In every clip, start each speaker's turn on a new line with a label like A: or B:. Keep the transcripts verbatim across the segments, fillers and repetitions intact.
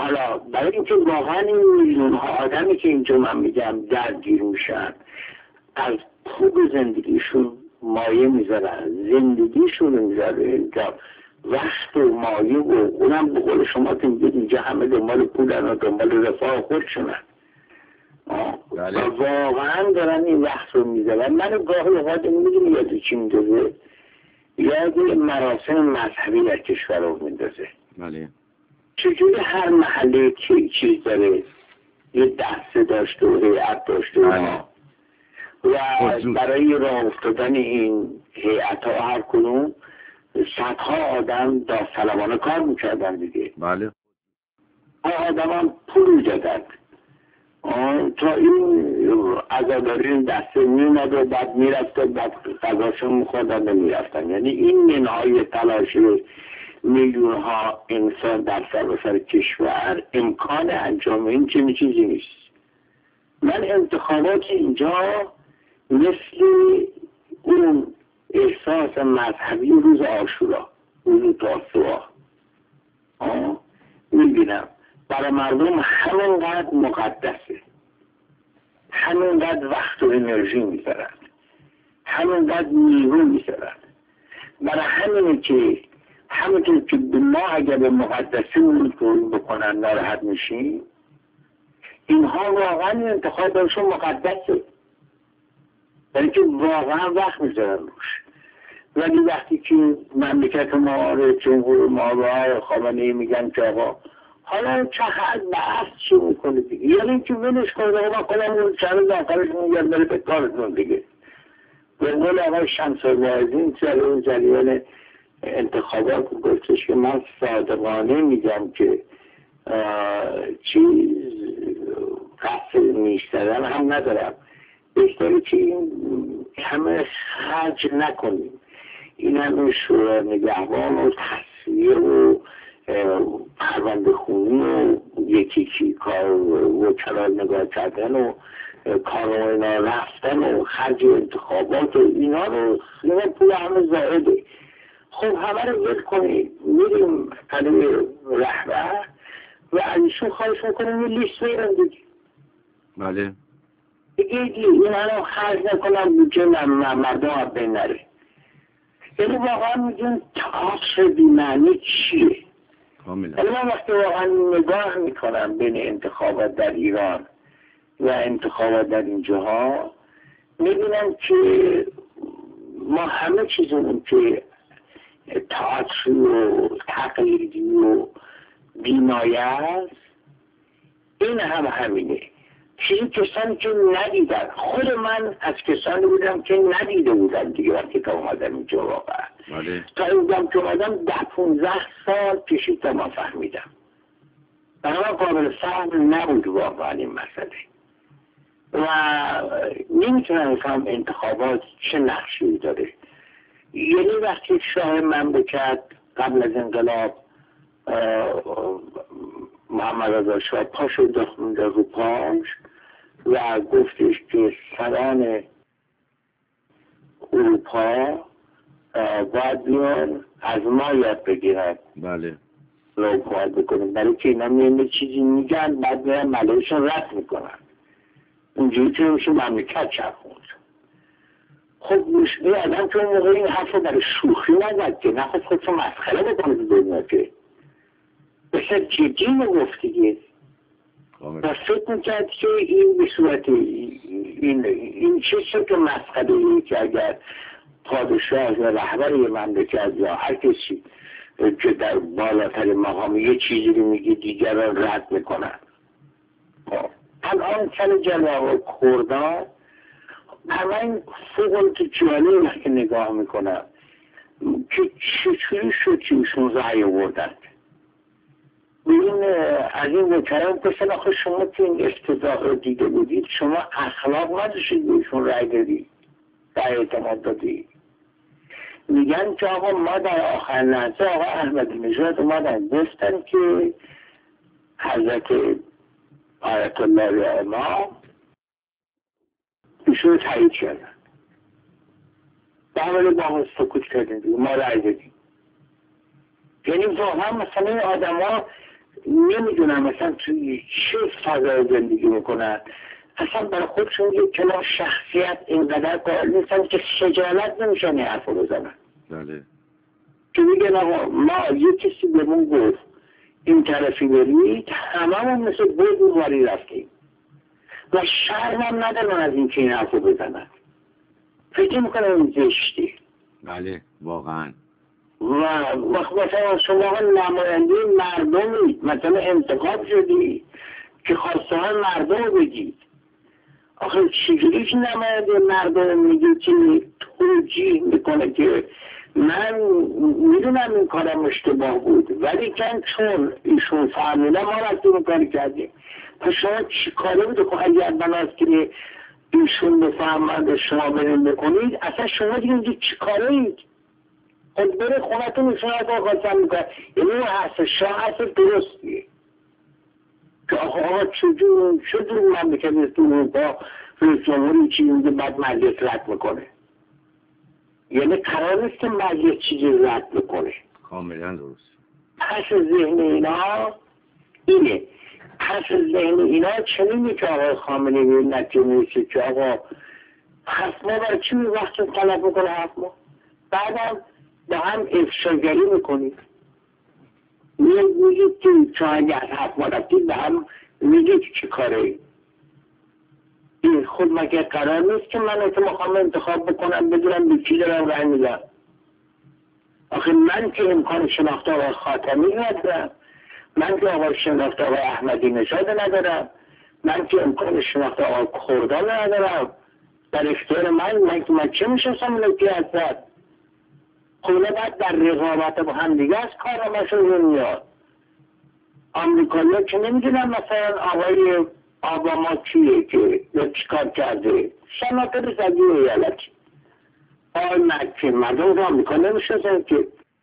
A: حالا برای اینکه واقعا این میلیون ها آدمی که اینجا من میگم درگیر میشن، از خوب زندگیشون مایه میذارن، زندگیشون میذاره اینجا، وقت و مایه و اونم به قول شما که میگید اینجا همه دنبال پولن و دنبال رفاه خودشونن و واقعا دارن این وقت رو میذارن. من گاهی اوقات میدونی یاد چی میندازه؟ یاد مراسم مذهبی در کشور رو میندازه.
B: بله.
A: چجوری هر محله که چیز داره، یه دسته داشته و هیئت داشته و و برای راه افتادن این هیئت ها هر کنون صدها آدم داوطلبانه کار میکردن دیگه.
B: بله.
A: آدم هم پول میدادن تا این عزاداری دسته میومد و بعد میرفت و بعد غذاشون میخوردن و میرفتن. یعنی این منهای تلاشی میلیون ها انسان در سراسر کشور امکان انجام این چنین چیزی نیست. من انتخابات اینجا مثل اون احساس مذهبی روز عاشورا، روز تاسوعا میبینم برای مردم همینقدر مقدسه، همینقدر وقت و انرژی میذارن، همینقدر نیرو میذارن. برای همینه که همینطور که ما اگر به مقدسی اون بکنن ناراحت میشیم، اینها واقعا انتخابشون مقدسه، برای که واقعا وقت میذارن روش. ولی وقتی که مملکت ما رو جمهور ما رو خامنه‌ای میگن که آقا حالا چه حد بحث چی میکنه دیگه، یعنی که ولش کنه آقا ما کنم اون چند داخلش میگن بره به کارتون دیگه. به قول آقای شمس الواعظین جلو جلیان انتخابات گفتش که من صادقانه میگم که چیز قصد نیستدن هم ندارم، بهتره که این همه خرج نکنیم، این همه شورای نگهبان و تصویه و پرونده خونی و یکی کی کار وکلا نگاه کردن و کار و اینا رفتن و خرج انتخابات و اینا رو اینا پول همه زائده. خب همه رو ول کنید، میریم پلوی رهبر و ازشون خواهش میکنیم یه لیست بیرن دیگه.
B: بله
A: دیگه این الان خرج نکنم بودجه مردم ها بین نره. یعنی واقعا میگیم تئاتر بی‌معنی چیه؟ یعنی من وقتی واقعا نگاه میکنم بین انتخابات در ایران و انتخابات در این جاها، میبینم که ما همه چیزمون که تئاتری و تقلیدی و بی‌مایه است، این هم همینه. چیزی کسانی که ندیدن، خود من از کسانی بودم که ندیده بودم دیگه وقتی که اومدم اینجا واقعا تا اینجام که اومدم ده پونزده سال کشید تا ما فهمیدم. برای من قابل فهم نبود واقعا این مسئله و نمیتونم بفهم انتخابات چه نقشی داره. یعنی وقتی شاه مملکت قبل از انقلاب محمد رضا شاه پاشو داخل رو پاش و گفتش که سران اروپا باید بیان از ما یاد بگیرن.
B: بله
A: رو باید بکنیم، برای که اینا میمه چیزی میگن بعد میرن ملایشون رد میکنن، اونجوری که میشه مملکت چرخوند. خب مشکلی آدم که اون موقع این حرف رو برای شوخی نزد که نخواست خودشو مسخره بکنه به دنیا که بسید جدی میگفت دیگه و فکر میکرد که این به صورت این, این چیزی که مسخره اینه که اگر پادشاه یا رهبر یه مملکت یا هر کسی که در بالاتر مقام یه چیزی رو میگه دیگران رد میکنن. الان کل جلوه کردان همین فوق تو جالب وقتی نگاه میکنم که چطوری شد که ایشون رأی آوردن. ببین از این وکرا گفتن آخه شما که این افتضاح رو دیده بودید شما اخلاق نداشتید به ایشون رأی دادی، رأی اعتماد دادی. میگن که آقا ما در آخر لحظه آقا احمدی نژاد اومدن گفتن که حضرت آیت الله امام ایشون رو تایید کردن. بعد با هم سکوت کردیم ما رأی دادیم. یعنی واقعا مثلا این آدم ها نمیدونم مثلا توی چه فضای زندگی میکنن، اصلا برای خودشون یک کلاس شخصیت اینقدر قائل نیستن که خجالت نمیشن این حرف رو بزنن.
B: بله.
A: که میگن آقا ما یه کسی بهمون گفت این طرفی برید، هممون مثل بود واری رفتیم و شرم هم ندارن از این که این حرف رو بزنن. فکر میکنم این زشتی.
B: بله واقعا.
A: و مثلا شما نماینده مردمی مثلا انتخاب شدی که خواسته های مردم رو بگید. آخه چجوری که نماینده مردم میگه که توجیه میکنه که من میدونم این کارم اشتباه بود ولی کن چون ایشون فهمیده ما رفتیم این کاری کردیم. پس شما چی کاره بوده که اگر بناست که ایشون بفهمند شما برین بکنید، اصلا شما دیگه چی کاره اید؟ خود بره خونتون ایشون رو آقا میکنه. یعنی اون حرف شاه حرف درستیه که آقا آقا چجور چجور من بکنم تو با رئیس جمهوری چی میگه بعد مجلس رد میکنه. یعنی قرار نیست که مجلس چیزی رد میکنه.
B: کاملا درست.
A: پس ذهن اینا اینه، پس ذهن اینا چنینه که آقا خامنه‌ای نتیجه میشه که آقا حرف ما برای چی وقت طلب میکنه حرف ما؟ بعدم با هم افشاگری میکنید. میگید که چون اگر حرف ما رفتید به هم میگید چه کاره این خود مگه قرار نیست که من که میخوام انتخاب بکنم بدونم به کی دارم رای میدم؟ آخه من که امکان شناخت آقای خاتمی ندارم، من که آقای شناخت آقای احمدی نژاد ندارم، من که امکان شناخت آقای کردان ندارم. در اختیار من من که من چه میشناسم اینو که هستن؟ خونه باید در رقابت با هم دیگه از کار همشون میاد. آمریکایی ها که نمیدونم مثلا آقای آباما کیه که یا چیکار کرده، سناتور زدی ایالتی آقای مکه مردم رو آمریکا نمیشناسن که.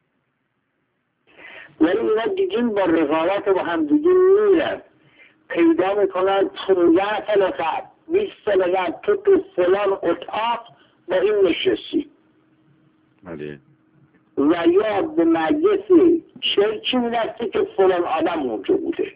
A: ولی اینا دیدیم با رقابت با هم دیگه میرن پیدا میکنن پونزده سال قبل بیست سال قبل تو تو فلان اتاق با این نشستی.
B: بله.
A: و یا به مجلس چرچی میرسته که فلان آدم اونجا بوده.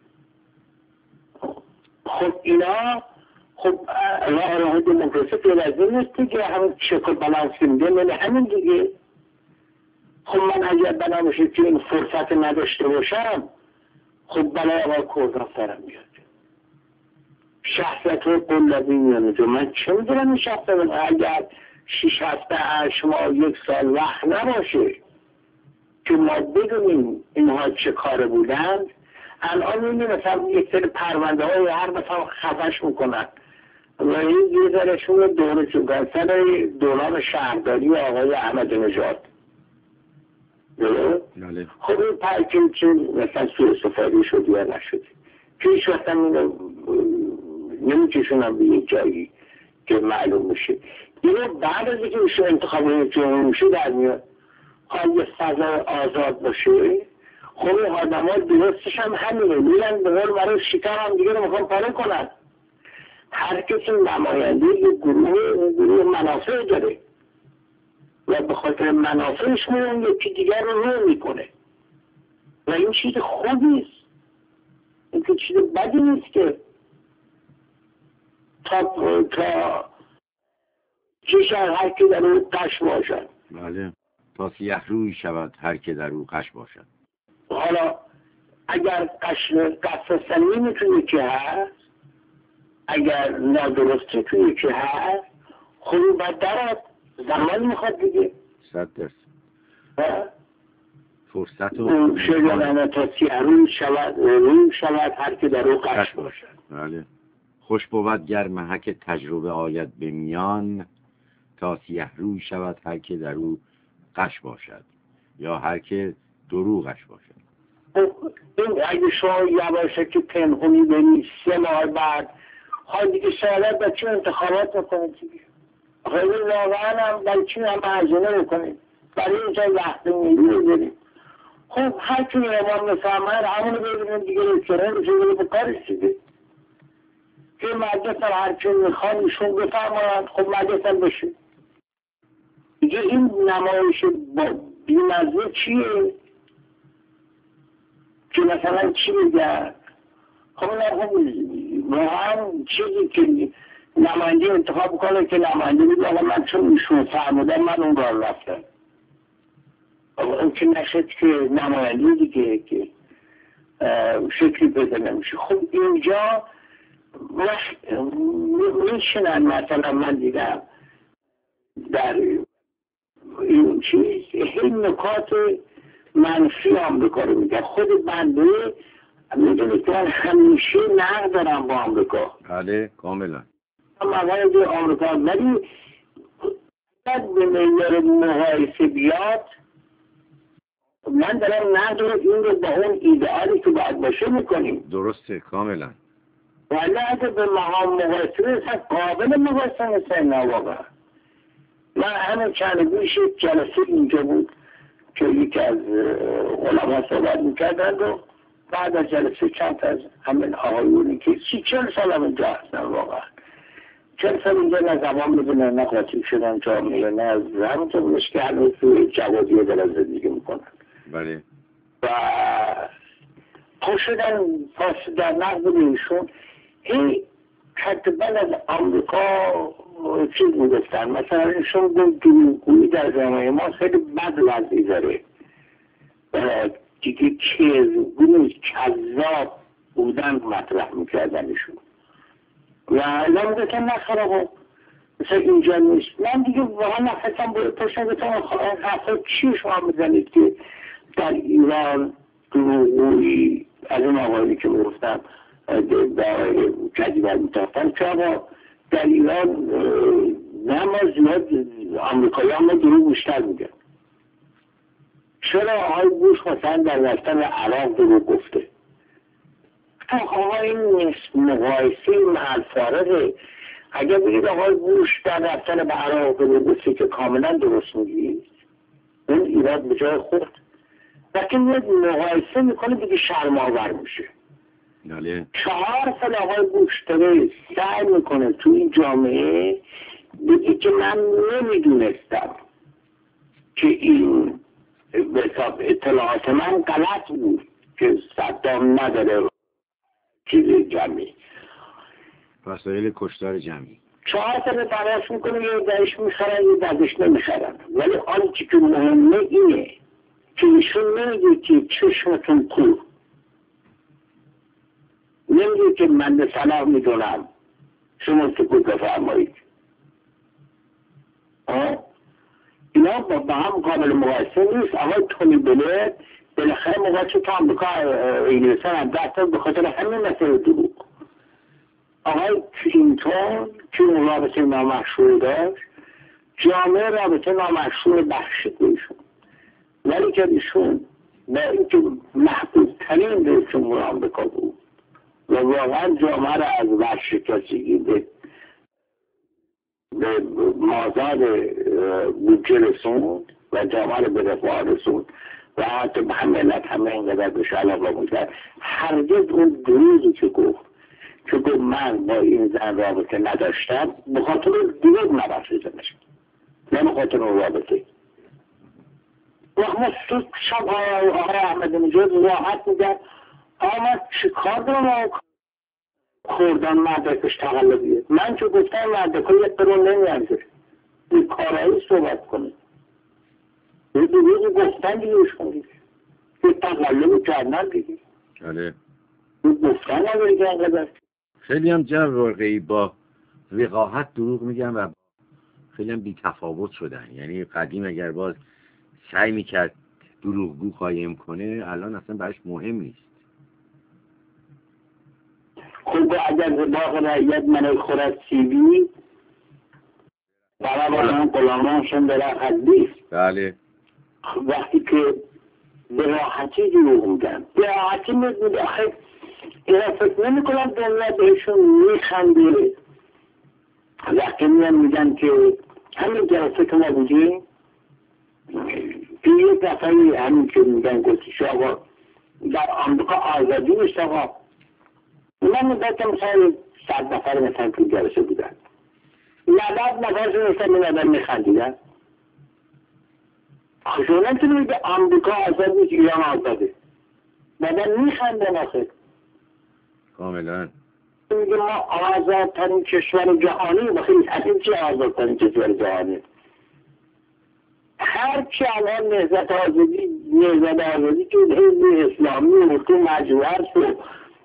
A: خب اینا خب راه راه دموکراسی پیرازی نیستی که همون چک و بلانس میده من همین دیگه. خب من اگر بنا بشه که این فرصت نداشته باشم خب بلای آقا کردان سرم میاد. شخصیت رو قلبی میانه من چه میدونم این شخصیت رو اگر شیش هفته شما یک سال وقت نباشه که ما بدونیم اینها چه کاره بودند. الان میبینیم مثلا یک سری پرونده های هر مثلا خفش میکنن و این یه ذرهشون رو دوره چونکن سر دوران شهرداری آقای احمدی نژاد. خب این پرکیم که مثلا سوء استفاده شد یا نشده پیش وقتا نمیکشونم به یک جایی که معلوم میشه. اینه بعد از اینکه میشه انتخاب جمهوری میشه در میاد یه فضا آزاد باشه. خب این آدم ها درستش هم همینه میرن به قول برای شکر هم دیگه رو میخوان پاره کنن. هر کسی نماینده یه گروه اون گروه منافع داره و به خاطر منافعش میرن یکی دیگر رو رو میکنه و این چیز خوب نیست. این که چیز بدی نیست که تا تا چشم هر که در او قش باشد.
B: بله تا سیه روی شود هر که در او قش باشد.
A: حالا اگر قش قصصنی میتونه که هست اگر نادرستی توی که هست خوبی باید درد زمان میخواد دیگه
B: صد درصد فرصت و
A: شاید تا سیه روی شود روی شود هر که در او قش باشد.
B: بله خوش بود گر محک تجربه آید به میان تا سیه روی شود هر که در او قش باشد یا هر که دروغش باشد.
A: این اگه شما یواشه که پنهونی بینی سه ماه بعد حال دیگه شاید با چی انتخابات میکنید دیگه خیلی واقعا هم برای چی هم هزینه میکنید برای اینجا وقت میلی بریم. خب هر چی امام میفهمن همونو ببینیم دیگه رسیره میشه بره به کارش دیگه که مجلس هم هر چی میخوان ایشون بفرمایند. خب مجلس هم بشه دیگه. این نمایش بیمزه چیه؟ که مثلا چی میگن؟ خب واقعا چیزی که نماینده انتخاب کنه که نماینده میگه آقا من چون ایشون فرمودن من اون راه رفتم. آقا اون که نشد که نماینده دیگه که شکلی پیدا نمیشه. خب اینجا میشنن مثلا من دیدم در این چیز این نکات منفی آمریکا رو میگن. خود بنده میدونید که من همیشه نقد دارم با آمریکا.
B: بله کاملا.
A: موارد آمریکا ولی باید به معیار مقایسه بیاد. من دارم نقد رو این رو با اون ایدئالی که باید باشه میکنیم.
B: درسته کاملا.
A: ولی اگه به مقام مقایسه نیستن قابل مقایسه نیستن واقعا. من همه چند گوش جلسه اینجا بود که یکی از علما صحبت میکردند و بعد از جلسه چند از همین آقایونی که سی چل سال هم اینجا هستن واقعا چل سال اینجا نه زبان میدونن نه قاطی شدن جامعه نه از همونطور بودش که هنوز توی جوادی دل زندگی میکنن.
B: بله.
A: و خوش شدن پاس در نقد ایشون این کتبا از آمریکا چیز میگفتن مثلا ایشون گفت دروغگویی در جامعه ما خیلی بد وضعی داره دیگه چیزگونی کذاب بودن مطرح میکردن ایشون و الان میگه که نخرا مثلا اینجا نیست. من دیگه واقعا نفسم باید پشتن بتون حرفا چی شما میزنید که در ایران دروغگویی از این آقایی که میگفتم در جدیبر میتافتن که آقا در ایران نه ما زیاد آمریکایی هم دروغ بیشتر میگن. چرا آقای بوش مثلا در رفتن عراق دروغ گفته؟ آقا این مقایسه محل فارغه. اگر بگید آقای بوش در رفتن به عراق دروغ گفته که کاملا درست میگید اون ایراد به جای خود لیکن یک مقایسه میکنه دیگه شرم‌آور میشه.
B: بله.
A: چهار سال آقای بوش داره سعی میکنه تو این جامعه بگه که من نمیدونستم که این به حساب اطلاعات من غلط بود که صدام نداره چیز جمعی
B: وسایل کشتار جمعی.
A: چهار سال تلاش میکنه یه درش میخرن یه درش نمیخرن ولی آنچه که مهمه اینه که ایشون نمیگه که چشمتون کور نمیگه که من به صلاح میدونم شما سکوت بفرمایید. اینا با هم قابل مقایسه نیست. آقای تونی بلر بالاخره مقایسه تا آمریکا انگلستان هم دستان به خاطر همین مسئله دروغ. آقای کلینتون که اون رابطه نامشروع داشت جامعه رابطه نامشروع بخشید بایشون ولی که ایشون با اینکه محبوب ترین رئیس جمهور آمریکا بود و واقعا جامعه را از ورشکستگی به به مازاد بودجه رسوند و جامعه را به رفاه رسوند و حتی به هم ملت همه اینقدر بهش علاقه بودن. هرگز اون دروغی که گفت که گفت من با این زن رابطه نداشتم به خاطر دروغ نبخشیدنش نه به خاطر اون رابطه. وقت ما شب آقای احمد نژاد راحت میگن آقا من چی کار دارم خوردن مدرکش تقلبیه. من که گفتم مدرک ها یک قرون نمیارزه یه کارهایی صحبت کنه یه دروغی گفتن دیگه ایشون دیگه یه تقلبی کردن دیگه
B: آره
A: یه گفتن نداره که انقدر
B: خیلی هم جو واقعی با وقاحت دروغ میگن و خیلی هم بی تفاوت شدن. یعنی قدیم اگر باز سعی میکرد دروغگو قایم کنه الان اصلا براش مهم نیست.
A: خب اگر باقی رعیت منو خورد سیبی برای من غلامانشون به راحت نیست.
B: بله.
A: وقتی که به راحتی دروغ میگن به راحتی میگن آخه اینا فکر نمی کنم دنیا بهشون میخنده. وقتی میان میگن که همین جلسه که ما بودیم یه دفعه همین که میگن گفتیش آقا در آمریکا آزادی نیست آقا من مدت مثلا صد نفر مثلا تو جلسه بودن نباد نفرشون مثلا می ندن میخندیدن. خشونه نمیتونی به آمریکا آزاد نیست ایران آزاده بعدن میخندن آخه.
B: کاملا.
A: میگه ما آزادترین کشور جهانی، بخیلی از این چه آزادترین کشور جهانی؟ هرچی الان نهضت آزادی نهضت آزادی که حزب اسلامی و تو مجموعه است و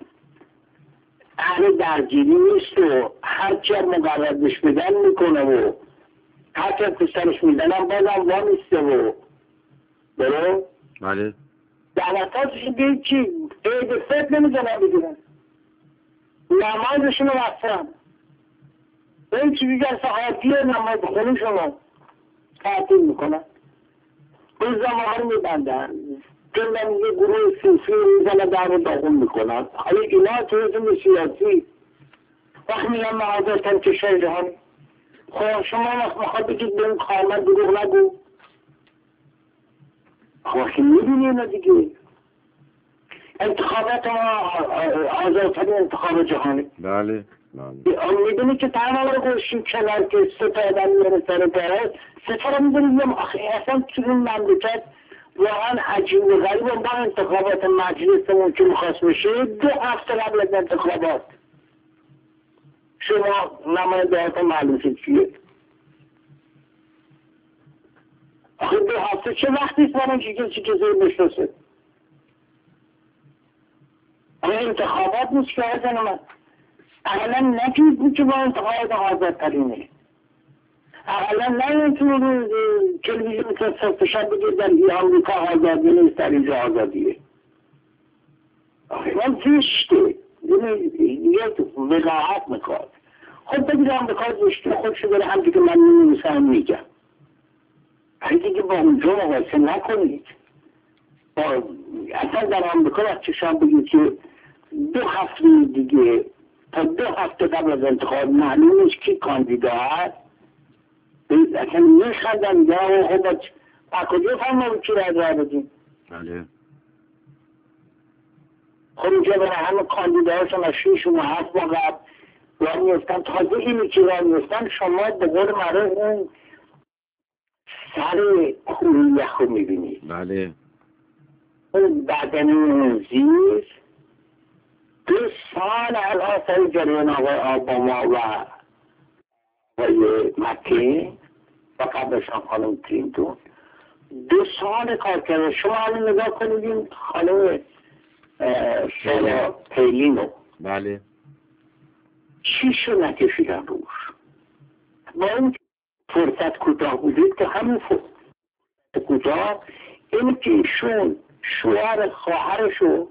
A: اهل درگیری نیست و هرچی هم مقررش بدن میکنه و هرچی هم پسرش میدن هم بازم وا نیسته و برو؟
B: بله.
A: دعوتاتش دیگه چی؟ عید فطر نمیدونن بگیرن، نمازشون رو وقتن این چی دیگر ساعتیه نماز خونی شما تعطیل میکنن، اون زمان رو میبندن، کلن یه گروه صوفی میزنه در داغون میکنن. حالا اینا تویتون سیاسی وقت میگن معاذرتن کشور جهانی. خب شما وقت میخواد بگید به این کارمند دروغ نگو، خب که میدونی اینا دیگه انتخابات ما آزادترین انتخاب جهانی.
B: بله بله.
A: میدونی که تنها رو گوشیم کنار که سه تا آدم میره سر پرست سه تا رو میدونیم اصلا توی این مملکت واقعا عجیب و غریب و با انتخابات مجلسمون که میخواست بشه دو هفته قبل از انتخابات شما نماینده‌هات معلوم شد چیه. آخه دو هفته چه وقتی است برای چی کسی کسی بشناسه؟ آخه انتخابات نیست که هزن من اقلا نکنید بود که با انتخابات آزادترینه، اقلا نکنید که تلویزیون که صرف شد بگید در ای آمریکا آزادی نیست در اینجا آزادیه. آخه من زشته یه وقاحت میکرد. خب بگید آمریکا زشته خودشو داره هم دیگه من نمیسم میگم اگه دیگه با اونجا مقایسه نکنید. اصلا در آمریکا وقتی شما بگید که دو هفته دیگه تا دو هفته قبل از انتخاب معلوم نیست کی کاندیدا هست، اصلا میخندن یا خب با کجا فهمم کی را رای بدیم؟
B: بله.
A: خب اینجا برای همه کاندیداهاشون از شیش و هفت ماه قبل را میفتن، تازه اینی که را میفتن شما به قول معروف اون سر کوری یخو میبینید.
B: بله.
A: اون بدن زیر دو سال الان سر جریان آقای اوباما و آقای مکی و قبلشان خانم کلینتون دو سال کار کرده. شما الان نگاه کنید این خانم سارا پیلینو
B: بله
A: چیشو نکشیدن روش با این فرصت کوتاه بودید که همین فرصت کوتاه این که ایشون شوهر خواهرشو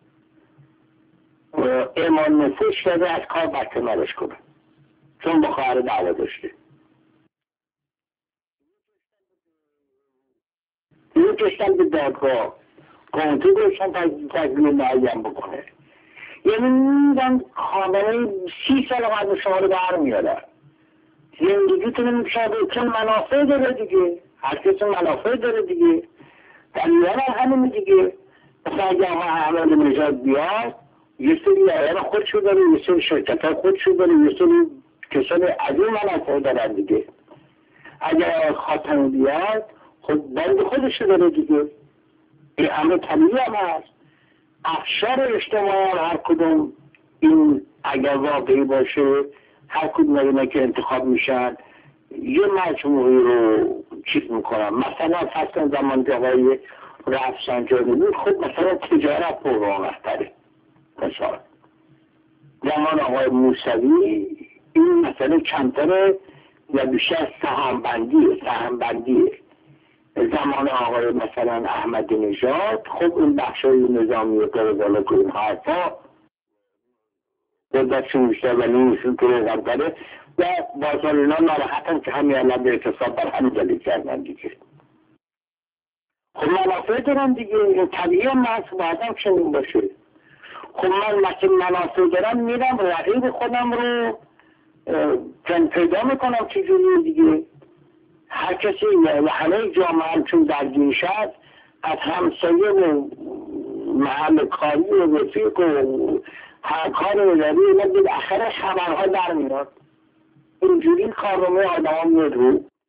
A: اعمال نفوذ شده از کار برکنارش کنه چون با خواهر دعوا داشته. اینو کشتن به دادگاه کانتو داشتن تجمیل معیم بکنه، یعنی میدن کاملا سی سال قبل شما رو برمیادن. زندگیتون میشاده چون منافع داره دیگه، هر کسی منافع داره دیگه، در ایران همین دیگه. مثلا اگه آقا احمد نژاد بیاد یه سری ایران خودشو داره، یه سری شرکت ها خودشو داره، یه سری کسان از این منافع دارن دیگه. اگه خاتمی بیاد خود بند خودشو داره دیگه، این همه طبیعی هم هست. افشار اجتماعی هر کدوم این اگر واقعی باشه هر کدوم اینا که انتخاب میشن یه مجموعی رو چیز میکنن. مثلا فصل زمان که آقای رفسنجانی بود خب مثلا تجارت پررونق‌تره، مثلا زمان آقای موسوی این مثلا کمتره و بیشتر سهامبندیه سهامبندیه. زمان آقای مثلا احمد نژاد خب این بخشای نظامی و قربالا که این حرفا دستشون بیشتر و نیمشون که روغم داره و بازار اینا ناراحتن که همین الان به اعتصاب بر همین دلیل کردن دیگه. خب منافع دارم دیگه، این طبیعی هم محصول باید هم چنین باشه. خب من مثل منافع دارم میرم رقیب خودم رو پیدا میکنم چجوری دیگه. هر کسی و همه جامعه هم چون درگیر شد از همسایه و محل کاری و رفیق و هر کار رو داری اینا بالاخره خبرها در میاد. اینجوری کارنامه آدم ها میاد رو